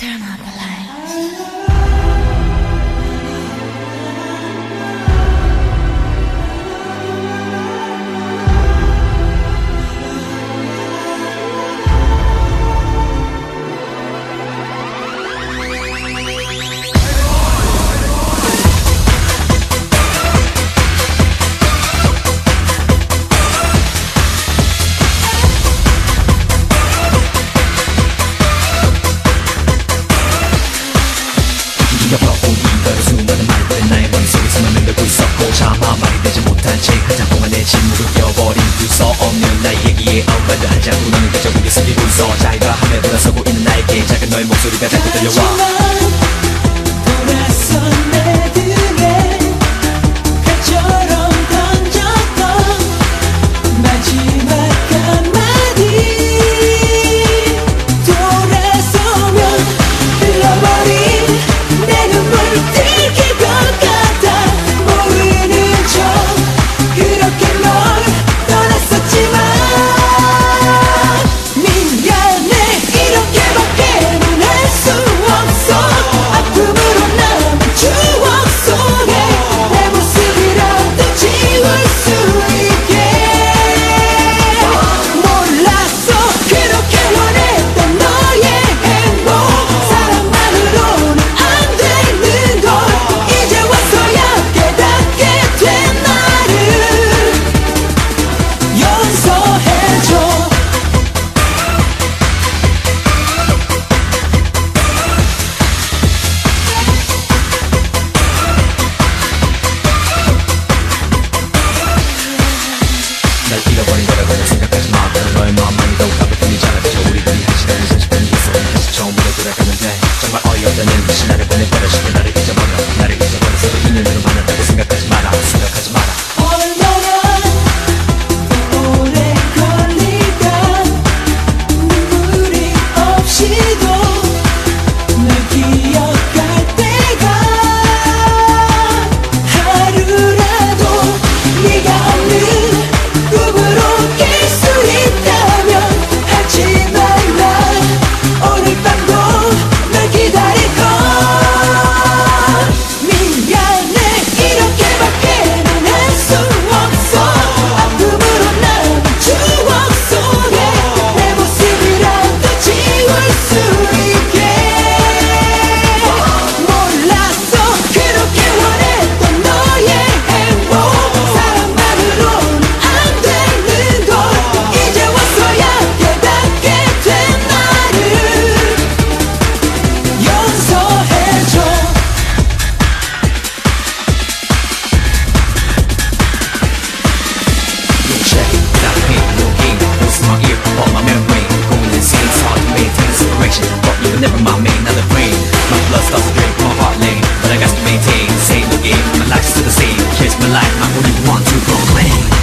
Turn on the lights. 이별의 수많은 말들은 나의 머릿속에서 맴돌고 있었고 차마 말이 되지 못한 채 한참 동안 내 침묵을 껴버린 두 서 없는 나의 얘기에 언급도 하지 않고 너는 그저 고개 숙이고 있어 자기가 함에 돌아서고 있는 나에게 작은 너의 목소리가 자꾸 들려와 잃어버린 거라고는 생각하지 마. 너의 마음만이 더욱 따뜻해지잖아. 그저 우리들이 한 시간을 30분 있어. 다시 처음으로 돌아가면 돼. 정말 어이없다는 듯이 나를 보내버려. 쉽게 나를 잊어버려. 나를 잊어버려서도 인연으로 만났다고 생각하지 마라. 생각하지 마라. 오래 걸리다 눈물이 없이도 널 기억할 때가 하루라도 네가 없는 꿈으로 깰 수 있다면 하지 말라. 오늘 밤도 널 기다릴 걸. 미안해 이렇게밖에는 할 수 없어. 아픔으로 남은 추억 속에 내 모습이라도 지울 수 있게. 몰랐어 그렇게 원했던 너의 행복 사랑만으로는 안 되는 걸 이제 와서야 깨닫게 된 나를 용서해줘. You check it without pain, no gain. What's in my ear, all my memory. Going insane, it's hard to maintain a separation. But you were never my main, not the brain. My blood starts to drink from my heart lane. But I got to maintain, say no game. My life's still the same. Here's my life, I'm only one to proclaim.